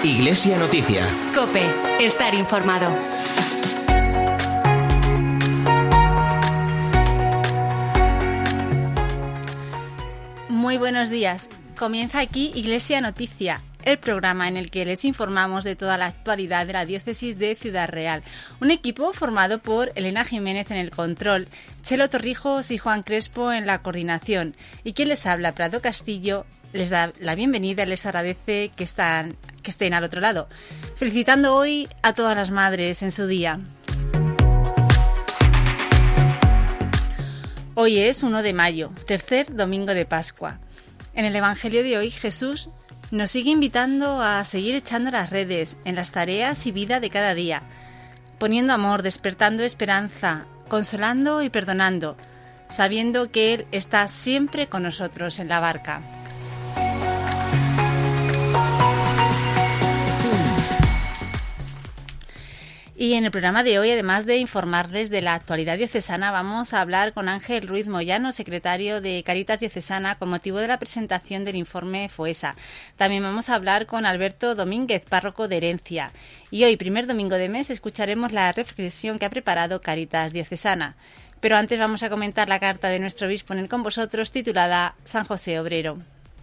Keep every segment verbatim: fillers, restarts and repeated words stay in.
Iglesia Noticia. COPE. Estar informado. Muy buenos días. Comienza aquí Iglesia Noticia, el programa en el que les informamos de toda la actualidad de la diócesis de Ciudad Real. Un equipo formado por Elena Jiménez en el control, Chelo Torrijos y Juan Crespo en la coordinación. Y quien les habla, Prado Castillo, les da la bienvenida y les agradece que, están, que estén al otro lado. Felicitando hoy a todas las madres en su día. Hoy es primero de mayo, tercer domingo de Pascua. En el Evangelio de hoy, Jesús nos sigue invitando a seguir echando las redes en las tareas y vida de cada día, poniendo amor, despertando esperanza, consolando y perdonando, sabiendo que Él está siempre con nosotros en la barca. Y en el programa de hoy, además de informarles de la actualidad diocesana, vamos a hablar con Ángel Ruiz Moyano, secretario de Cáritas Diocesana, con motivo de la presentación del informe FOESA. También vamos a hablar con Alberto Domínguez, párroco de Herencia. Y hoy, primer domingo de mes, escucharemos la reflexión que ha preparado Cáritas Diocesana. Pero antes vamos a comentar la carta de nuestro obispo en el Con Vosotros, titulada San José Obrero.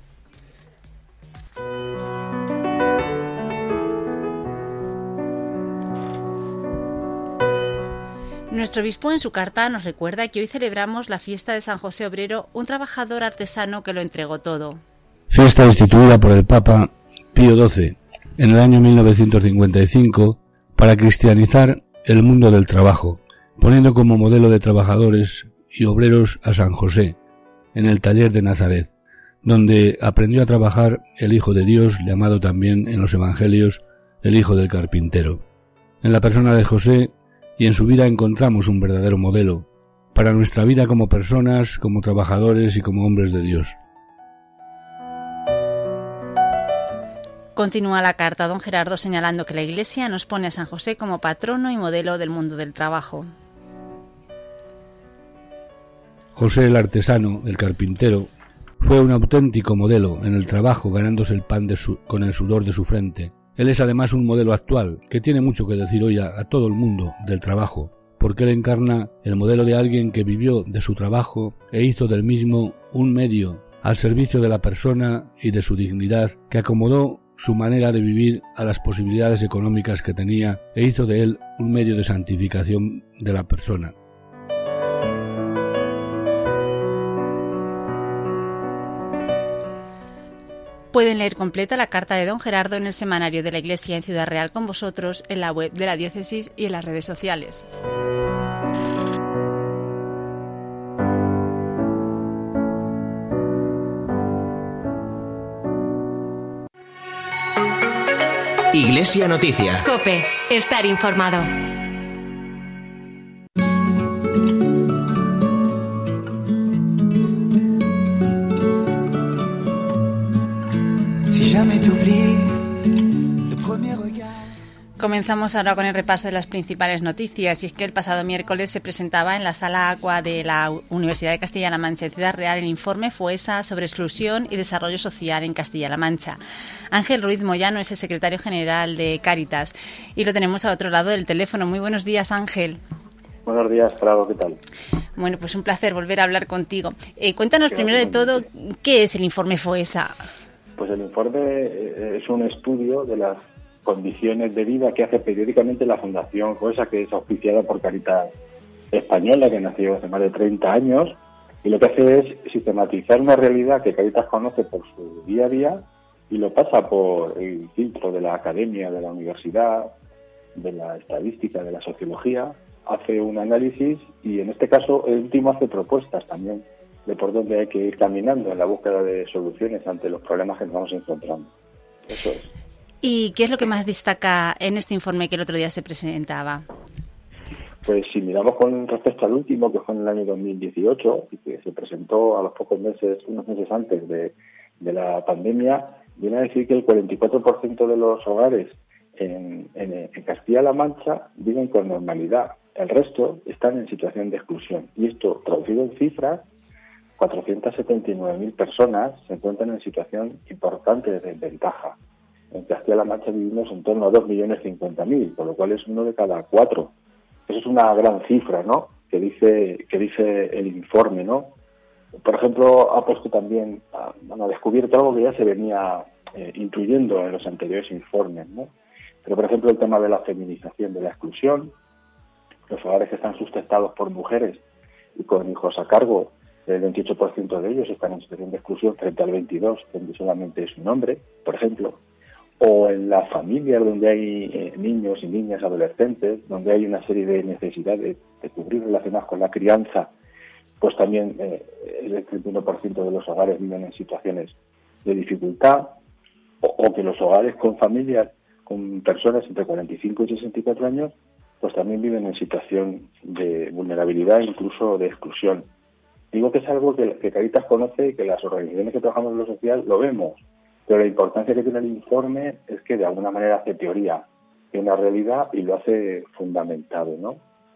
Nuestro obispo en su carta nos recuerda que hoy celebramos la fiesta de San José Obrero, un trabajador artesano que lo entregó todo. Fiesta instituida por el Papa Pío doce en el año mil novecientos cincuenta y cinco para cristianizar el mundo del trabajo, poniendo como modelo de trabajadores y obreros a San José, en el taller de Nazaret, donde aprendió a trabajar el Hijo de Dios, llamado también en los Evangelios el Hijo del Carpintero. En la persona de José y en su vida encontramos un verdadero modelo para nuestra vida como personas, como trabajadores y como hombres de Dios. Continúa la carta don Gerardo señalando que la Iglesia nos pone a San José como patrono y modelo del mundo del trabajo. José el artesano, el carpintero, fue un auténtico modelo en el trabajo, ganándose el pan de su, con el sudor de su frente. Él es además un modelo actual, que tiene mucho que decir hoy a, a todo el mundo del trabajo, porque él encarna el modelo de alguien que vivió de su trabajo e hizo del mismo un medio al servicio de la persona y de su dignidad, que acomodó su manera de vivir a las posibilidades económicas que tenía e hizo de él un medio de santificación de la persona. Pueden leer completa la carta de don Gerardo en el semanario de la Iglesia en Ciudad Real con Vosotros, en la web de la diócesis y en las redes sociales. Iglesia Noticia. COPE. Estar informado. Comenzamos ahora con el repaso de las principales noticias, y es que el pasado miércoles se presentaba en la Sala Aqua de la Universidad de Castilla-La Mancha en Ciudad Real el informe FOESA sobre exclusión y desarrollo social en Castilla-La Mancha. Ángel Ruiz Moyano es el secretario general de Cáritas y lo tenemos al otro lado del teléfono. Muy buenos días, Ángel. Buenos días, Prado, ¿qué tal? Bueno, pues un placer volver a hablar contigo. Eh, cuéntanos primero de todo, ¿qué es el informe FOESA? Pues el informe es un estudio de las condiciones de vida que hace periódicamente la Fundación FOESA, que es auspiciada por Cáritas Española, que nació hace más de treinta años, y lo que hace es sistematizar una realidad que Cáritas conoce por su día a día y lo pasa por el filtro de la academia, de la universidad, de la estadística, de la sociología, hace un análisis y en este caso el último hace propuestas también de por dónde hay que ir caminando en la búsqueda de soluciones ante los problemas que nos vamos encontrando. Eso es. ¿Y qué es lo que más destaca en este informe que el otro día se presentaba? Pues si miramos con respecto al último, que fue en el año dos mil dieciocho, y que se presentó a los pocos meses, unos meses antes de, de la pandemia, viene a decir que el cuarenta y cuatro por ciento de los hogares en, en, en Castilla-La Mancha viven con normalidad. El resto están en situación de exclusión. Y esto, traducido en cifras, cuatrocientas setenta y nueve mil personas se encuentran en situación importante de desventaja. en Castilla-La Mancha vivimos en torno a dos millones cincuenta mil, con lo cual es uno de cada cuatro. Eso es una gran cifra, ¿no?, que dice que dice el informe, ¿no? Por ejemplo, ha puesto también, ha, bueno, ha descubierto algo que ya se venía eh, intuyendo en los anteriores informes, ¿no? Pero, por ejemplo, el tema de la feminización de la exclusión, los hogares que están sustentados por mujeres y con hijos a cargo, el veintiocho por ciento de ellos están en situación de exclusión frente al veintidós por ciento, donde solamente es un hombre, por ejemplo. O en las familias donde hay eh, niños y niñas adolescentes, donde hay una serie de necesidades de cubrir relacionadas con la crianza, pues también eh, el treinta y uno por ciento de los hogares viven en situaciones de dificultad, o, o que los hogares con familias, con personas entre cuarenta y cinco y sesenta y cuatro años, pues también viven en situación de vulnerabilidad, incluso de exclusión. Digo que es algo que, que Cáritas conoce y que las organizaciones que trabajamos en lo social lo vemos. Pero la importancia que tiene el informe es que de alguna manera hace teoría de una realidad y lo hace fundamentado, ¿no?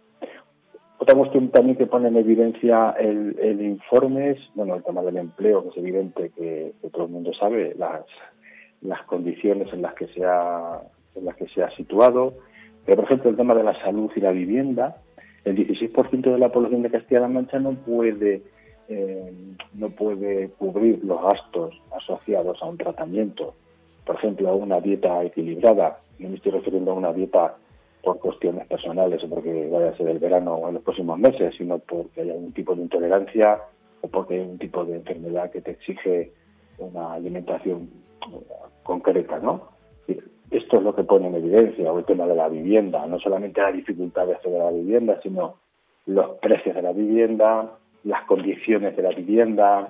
Otra cuestión también que pone en evidencia el, el informe es, bueno, el tema del empleo, que es evidente que, que todo el mundo sabe las, las condiciones en las que se ha, en las que se ha situado. Pero, por ejemplo, el tema de la salud y la vivienda, el dieciséis por ciento de la población de Castilla-La Mancha no puede Eh, no puede cubrir los gastos asociados a un tratamiento, por ejemplo, a una dieta equilibrada. No me estoy refiriendo a una dieta por cuestiones personales o porque vaya a ser el verano o en los próximos meses, sino porque hay algún tipo de intolerancia o porque hay un tipo de enfermedad que te exige una alimentación concreta, ¿no? Esto es lo que pone en evidencia, o el tema de la vivienda, no solamente la dificultad de acceder a la vivienda, sino los precios de la vivienda, las condiciones de la vivienda.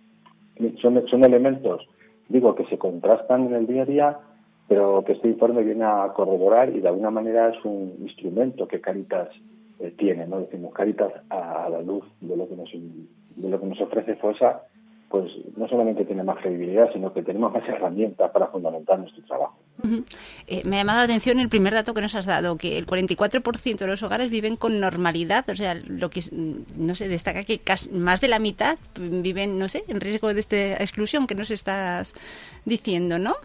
Son, son elementos, digo, que se contrastan en el día a día, pero que este informe viene a corroborar y de alguna manera es un instrumento que Cáritas eh, tiene, ¿no? Decimos, Cáritas a, a la luz de lo que nos de lo que nos ofrece FOSA, pues no solamente tiene más credibilidad, sino que tenemos más herramientas para fundamentar nuestro trabajo. Uh-huh. Eh, me ha llamado la atención el primer dato que nos has dado, que el cuarenta y cuatro por ciento de los hogares viven con normalidad, o sea, lo que no sé, destaca que casi más de la mitad viven, no sé, en riesgo de esta exclusión que nos estás diciendo, ¿no?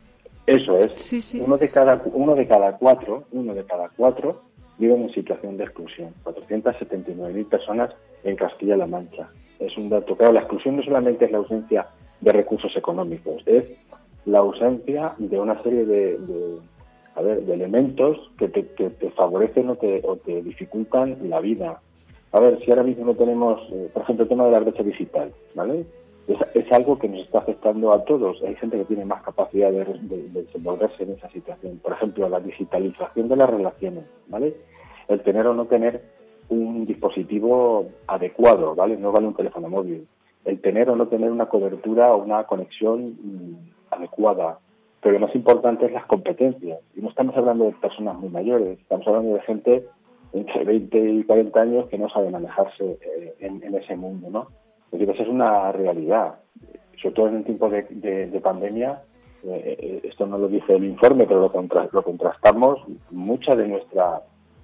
Eso es. Sí, sí. Uno de cada uno de cada cuatro, uno de cada cuatro viven en situación de exclusión. cuatrocientas setenta y nueve mil personas en Castilla-La Mancha. Es un dato. Claro, la exclusión no solamente es la ausencia de recursos económicos, es la ausencia de una serie de, de, a ver, de elementos que te, que te favorecen o te, o te dificultan la vida. A ver, si ahora mismo no tenemos, eh, por ejemplo, el tema de la brecha digital, ¿vale? Es, es algo que nos está afectando a todos. Hay gente que tiene más capacidad de, de, de desenvolverse en esa situación. Por ejemplo, la digitalización de las relaciones, ¿vale? El tener o no tener un dispositivo adecuado, ¿vale? No vale un teléfono móvil. El tener o no tener una cobertura o una conexión mmm, adecuada. Pero lo más importante es las competencias. Y no estamos hablando de personas muy mayores, estamos hablando de gente entre veinte y cuarenta años que no sabe manejarse eh, en, en ese mundo, ¿no? Es decir, esa es una realidad. Sobre todo en el tiempo de, de, de pandemia, eh, esto no lo dice el informe, pero lo, contra, lo contrastamos. Mucha de nuestra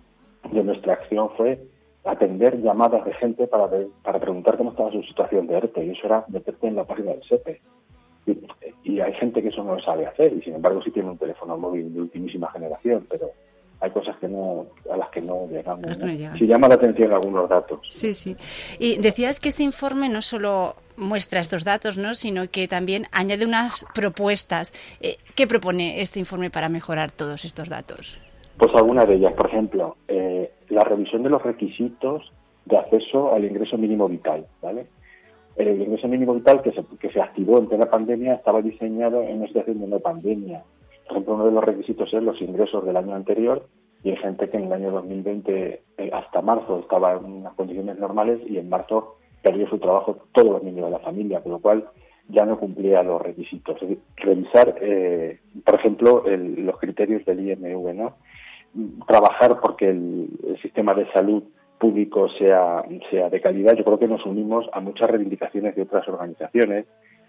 de nuestra acción fue atender llamadas de gente para ver, para preguntar cómo estaba su situación de ERTE, y eso era meterte en la página del SEPE. Y, y hay gente que eso no lo sabe hacer, y sin embargo sí tiene un teléfono móvil de ultimísima generación, pero hay cosas que no a las que no llegamos, ¿no? No sí llama la atención algunos datos. Sí, sí. Y decías que este informe no solo muestra estos datos, ¿no?, sino que también añade unas propuestas. Eh, ¿Qué propone este informe para mejorar todos estos datos? Pues algunas de ellas, por ejemplo, eh, la revisión de los requisitos de acceso al ingreso mínimo vital, ¿vale? El ingreso mínimo vital que se, que se activó en plena pandemia estaba diseñado en una situación de no pandemia. Por ejemplo, uno de los requisitos es los ingresos del año anterior, y hay gente que en el año dos mil veinte eh, hasta marzo estaba en unas condiciones normales y en marzo perdió su trabajo todos los miembros de la familia, con lo cual ya no cumplía los requisitos. Es decir, revisar, eh, por ejemplo, el, los criterios del I M V, ¿no? Trabajar porque el, el sistema de salud público sea, sea de calidad. Yo creo que nos unimos a muchas reivindicaciones de otras organizaciones.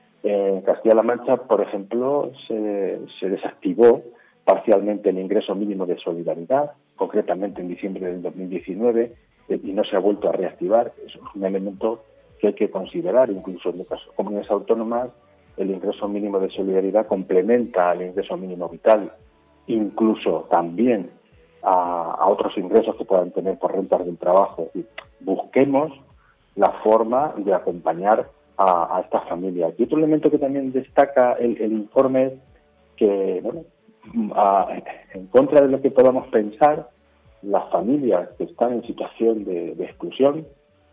En Castilla-La Mancha, por ejemplo, se, se desactivó parcialmente el ingreso mínimo de solidaridad, concretamente en diciembre del dos mil diecinueve, y no se ha vuelto a reactivar. Eso es un elemento que hay que considerar. Incluso en otras comunidades autónomas el ingreso mínimo de solidaridad complementa al ingreso mínimo vital, incluso también a, a otros ingresos que puedan tener por rentas del trabajo. Y busquemos la forma de acompañar a, a estas familias. Y otro elemento que también destaca el, el informe es que, bueno, a, en contra de lo que podamos pensar, las familias que están en situación de, de exclusión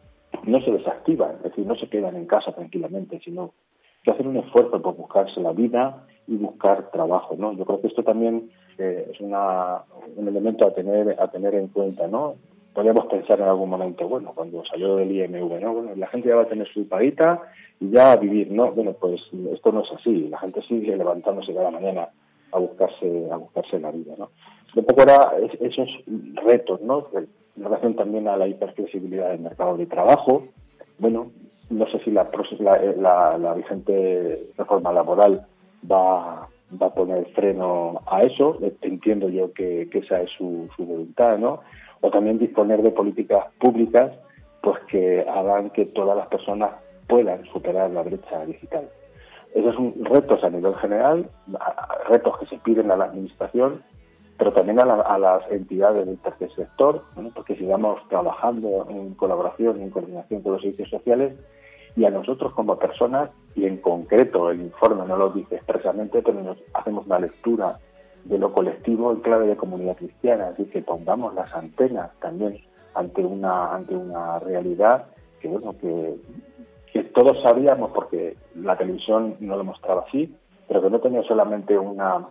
no se desactivan, es decir, no se quedan en casa tranquilamente, sino que hacen un esfuerzo por buscarse la vida y buscar trabajo, ¿no? Yo creo que esto también eh, es una, un elemento a tener a tener en cuenta, ¿no? Podríamos pensar en algún momento, bueno, cuando salió del I M V, ¿no? Bueno, la gente ya va a tener su paguita y ya a vivir, ¿no? Bueno, pues esto no es así, la gente sigue levantándose cada mañana a buscarse a buscarse la vida, ¿no? Un poco era esos retos, ¿no? En relación también a la hiperflexibilidad del mercado de trabajo. Bueno, no sé si la, la, la, la vigente reforma laboral va, va a poner freno a eso. Entiendo yo que, que esa es su, su voluntad, ¿no? O también disponer de políticas públicas pues que hagan que todas las personas puedan superar la brecha digital. Esos son retos a nivel general, retos que se piden a la administración, pero también a, la, a las entidades del tercer sector, ¿no? Porque sigamos trabajando en colaboración y en coordinación con los servicios sociales, y a nosotros como personas, y en concreto el informe no lo dice expresamente, pero nos hacemos una lectura de lo colectivo en clave de comunidad cristiana, así que pongamos las antenas también ante una ante una realidad que bueno que, que todos sabíamos porque la televisión no lo mostraba así, pero que no tenía solamente una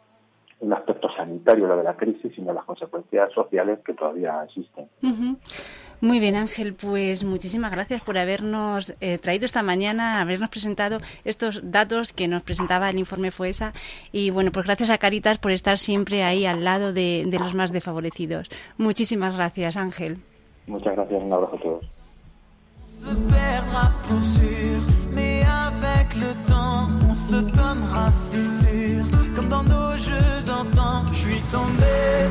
un aspecto sanitario lo de la crisis, sino las consecuencias sociales que todavía existen. Uh-huh. Muy bien, Ángel, pues muchísimas gracias por habernos eh, traído esta mañana, habernos presentado estos datos que nos presentaba el informe FOESA, y bueno, pues gracias a Cáritas por estar siempre ahí al lado de, de los más desfavorecidos. Muchísimas gracias, Ángel. Muchas gracias, un abrazo a todos. Se perdra pour sûr, mais avec le temps, on se donnera, c'est sûr, comme dans nos jeux d'antan, je suis tombé.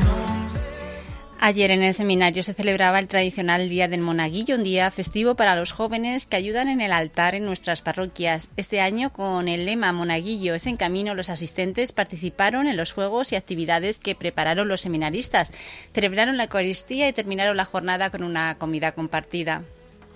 Ayer en el seminario se celebraba el tradicional Día del Monaguillo, un día festivo para los jóvenes que ayudan en el altar en nuestras parroquias. Este año, con el lema Monaguillo es en camino, los asistentes participaron en los juegos y actividades que prepararon los seminaristas. Celebraron la Eucaristía y terminaron la jornada con una comida compartida.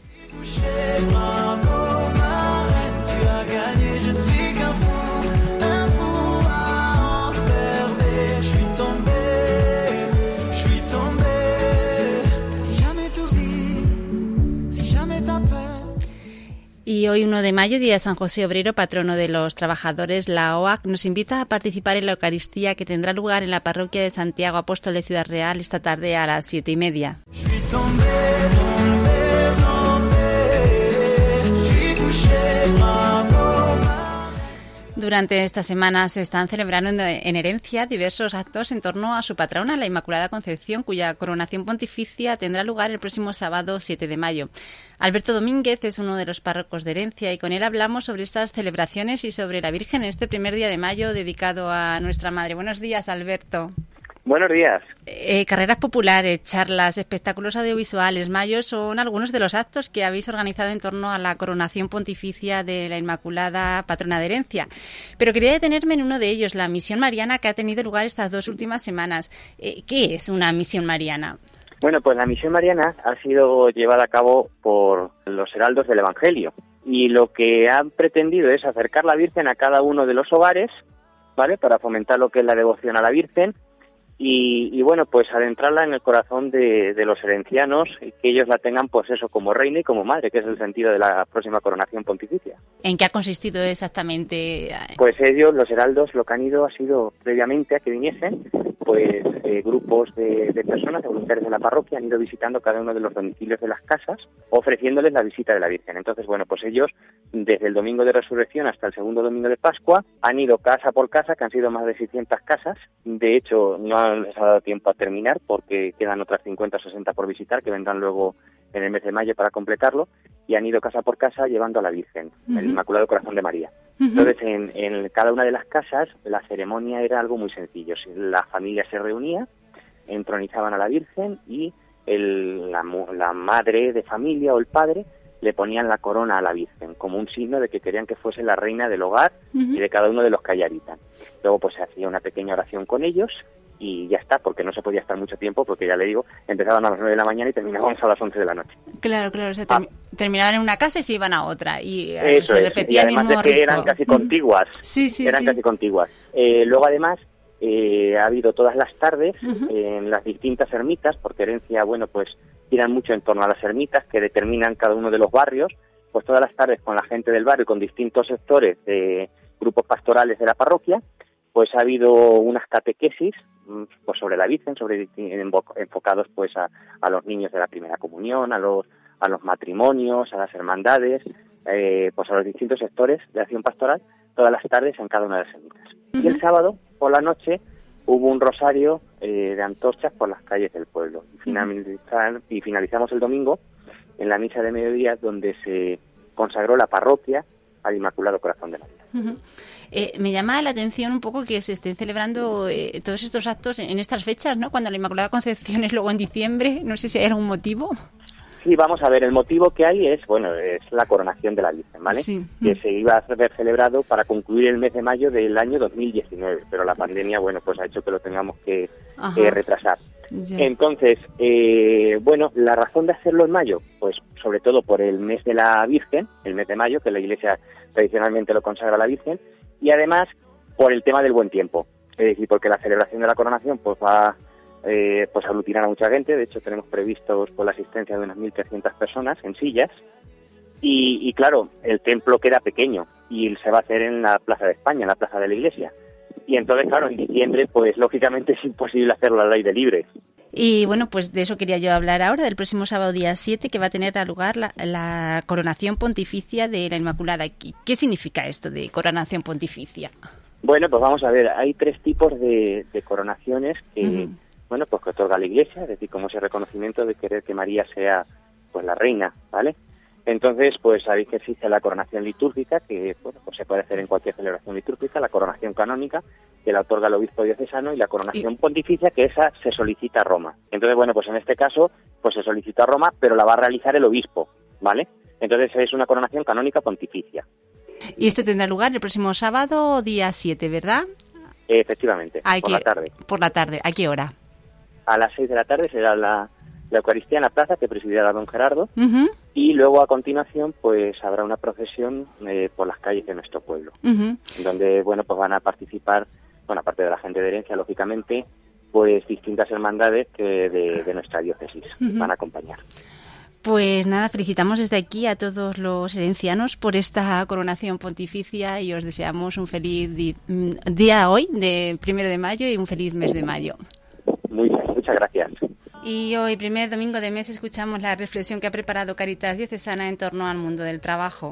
Y hoy, uno de mayo, día de San José Obrero, patrono de los trabajadores, la O A C nos invita a participar en la Eucaristía que tendrá lugar en la parroquia de Santiago Apóstol de Ciudad Real esta tarde a las siete y media. Durante esta semana se están celebrando en Herencia diversos actos en torno a su patrona, la Inmaculada Concepción, cuya coronación pontificia tendrá lugar el próximo sábado siete de mayo. Alberto Domínguez es uno de los párrocos de Herencia y con él hablamos sobre estas celebraciones y sobre la Virgen en este primer día de mayo dedicado a nuestra Madre. Buenos días, Alberto. Buenos días. Eh, carreras populares, charlas, espectáculos audiovisuales, mayos son algunos de los actos que habéis organizado en torno a la coronación pontificia de la Inmaculada Patrona de Herencia. Pero quería detenerme en uno de ellos, la misión mariana que ha tenido lugar estas dos últimas semanas. Eh, ¿Qué es una misión mariana? Bueno, pues la misión mariana ha sido llevada a cabo por los heraldos del Evangelio y lo que han pretendido es acercar la Virgen a cada uno de los hogares, ¿vale?, para fomentar lo que es la devoción a la Virgen. Y, y bueno, pues adentrarla en el corazón de, de los herencianos y que ellos la tengan, pues eso, como reina y como madre, que es el sentido de la próxima coronación pontificia. ¿En qué ha consistido exactamente? Pues ellos, los heraldos, lo que han ido ha sido, previamente a que viniesen, pues eh, grupos de, de personas, de voluntarios de la parroquia, han ido visitando cada uno de los domicilios de las casas, ofreciéndoles la visita de la Virgen. Entonces, bueno, pues ellos, desde el domingo de Resurrección hasta el segundo domingo de Pascua, han ido casa por casa, que han sido más de seiscientas casas. De hecho, no les ha dado tiempo a terminar porque quedan otras cincuenta o sesenta por visitar que vendrán luego en el mes de mayo para completarlo, y han ido casa por casa llevando a la Virgen, uh-huh. el Inmaculado Corazón de María. Uh-huh. Entonces, en, en cada una de las casas la ceremonia era algo muy sencillo. La familia se reunía, entronizaban a la Virgen y el, la, la madre de familia o el padre le ponían la corona a la Virgen, como un signo de que querían que fuese la reina del hogar uh-huh. y de cada uno de los que allí habitan. Luego pues se hacía una pequeña oración con ellos y ya está, porque no se podía estar mucho tiempo, porque ya le digo, empezaban a las nueve de la mañana y terminábamos a las once de la noche. Claro, claro, o sea, term- ah. terminaban en una casa y se iban a otra, y Eso se es. repetía y además el mismo de que ritmo. eran casi contiguas, sí, sí, eran sí. casi contiguas. Eh, luego además eh, ha habido todas las tardes uh-huh. eh, en las distintas ermitas, porque herencia, bueno, pues giran mucho en torno a las ermitas que determinan cada uno de los barrios, pues todas las tardes con la gente del barrio, con distintos sectores de grupos pastorales de la parroquia, pues ha habido unas catequesis pues sobre la Virgen, sobre enfocados pues a, a los niños de la primera comunión, a los a los matrimonios, a las hermandades, eh, pues a los distintos sectores de acción pastoral, todas las tardes en cada una de las ermitas. Uh-huh. Y el sábado por la noche hubo un rosario eh, de antorchas por las calles del pueblo. Y, finalizar, y finalizamos el domingo en la misa de mediodía, donde se consagró la parroquia al Inmaculado Corazón de María. Uh-huh. Eh, me llama la atención un poco que se estén celebrando eh, todos estos actos en, en estas fechas, ¿no? Cuando la Inmaculada Concepción es luego en diciembre, no sé si hay algún motivo. Sí, vamos a ver, el motivo que hay es, bueno, es la coronación de la Virgen, ¿vale? Sí. Que se iba a haber celebrado para concluir el mes de mayo del año dos mil diecinueve, pero la pandemia, bueno, pues ha hecho que lo tengamos que eh, retrasar. Ya. Entonces, eh, bueno, la razón de hacerlo en mayo, pues sobre todo por el mes de la Virgen, el mes de mayo, que la Iglesia tradicionalmente lo consagra a la Virgen, y además por el tema del buen tiempo, es decir, porque la celebración de la coronación pues va eh, pues a aglutinar a mucha gente. De hecho tenemos previstos por la asistencia de unas mil trescientas personas en sillas, y, y claro, el templo queda pequeño y se va a hacer en la Plaza de España, en la Plaza de la Iglesia. Y entonces, claro, en diciembre, pues lógicamente es imposible hacerlo al aire libre. Y bueno, pues de eso quería yo hablar ahora, del próximo sábado día siete, que va a tener lugar la, la coronación pontificia de la Inmaculada. ¿Qué significa esto de coronación pontificia? Bueno, pues vamos a ver, hay tres tipos de, de coronaciones que, uh-huh. bueno, pues que otorga la Iglesia, es decir, como ese reconocimiento de querer que María sea, pues, la reina, ¿vale? Entonces, pues sabéis que existe la coronación litúrgica, que bueno, pues se puede hacer en cualquier celebración litúrgica, la coronación canónica, que la otorga el obispo diocesano, y la coronación y... pontificia, que esa se solicita a Roma. Entonces, bueno, pues en este caso, pues se solicita a Roma, pero la va a realizar el obispo, ¿vale? Entonces es una coronación canónica pontificia. Y esto tendrá lugar el próximo sábado, día siete, ¿verdad? Efectivamente, Hay por que... la tarde. Por la tarde, ¿a qué hora? A las seis de la tarde será la... la Eucaristía en la plaza, que presidirá don Gerardo, uh-huh. y luego a continuación pues habrá una procesión eh, por las calles de nuestro pueblo, uh-huh. donde bueno pues van a participar, bueno, aparte de la gente de herencia, lógicamente, pues distintas hermandades que de, de nuestra diócesis uh-huh. van a acompañar. Pues nada, felicitamos desde aquí a todos los herencianos por esta coronación pontificia y os deseamos un feliz di- día hoy, de primero de mayo, y un feliz mes de mayo. Muy bien, muchas gracias. Y hoy, primer domingo de mes, escuchamos la reflexión que ha preparado Caritas Diocesana en torno al mundo del trabajo.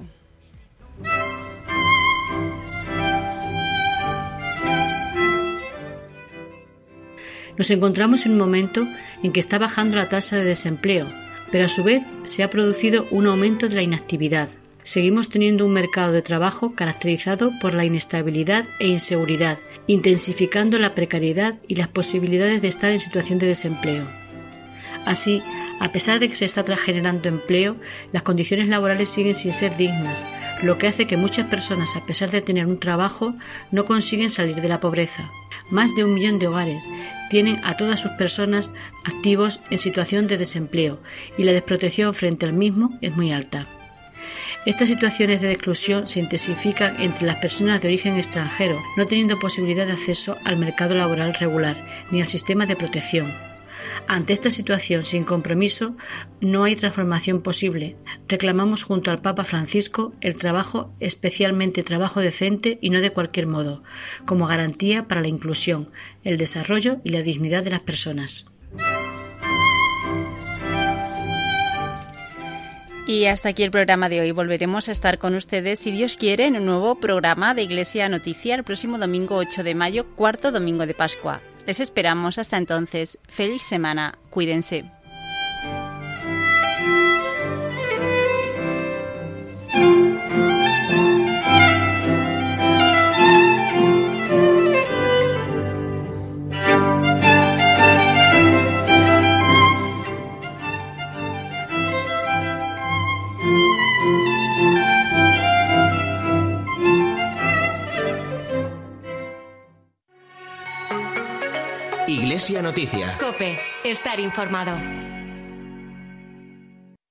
Nos encontramos en un momento en que está bajando la tasa de desempleo, pero a su vez se ha producido un aumento de la inactividad. Seguimos teniendo un mercado de trabajo caracterizado por la inestabilidad e inseguridad, intensificando la precariedad y las posibilidades de estar en situación de desempleo. Así, a pesar de que se está generando empleo, las condiciones laborales siguen sin ser dignas, lo que hace que muchas personas, a pesar de tener un trabajo, no consiguen salir de la pobreza. Más de un millón de hogares tienen a todas sus personas activos en situación de desempleo, y la desprotección frente al mismo es muy alta. Estas situaciones de exclusión se intensifican entre las personas de origen extranjero, no teniendo posibilidad de acceso al mercado laboral regular ni al sistema de protección. Ante esta situación sin compromiso, no hay transformación posible. Reclamamos junto al Papa Francisco el trabajo, especialmente trabajo decente y no de cualquier modo, como garantía para la inclusión, el desarrollo y la dignidad de las personas. Y hasta aquí el programa de hoy. Volveremos a estar con ustedes, si Dios quiere, en un nuevo programa de Iglesia Noticia el próximo domingo ocho de mayo, cuarto domingo de Pascua. Les esperamos hasta entonces. Feliz semana. Cuídense. Thank you. Iglesia Noticia. COPE. Estar informado.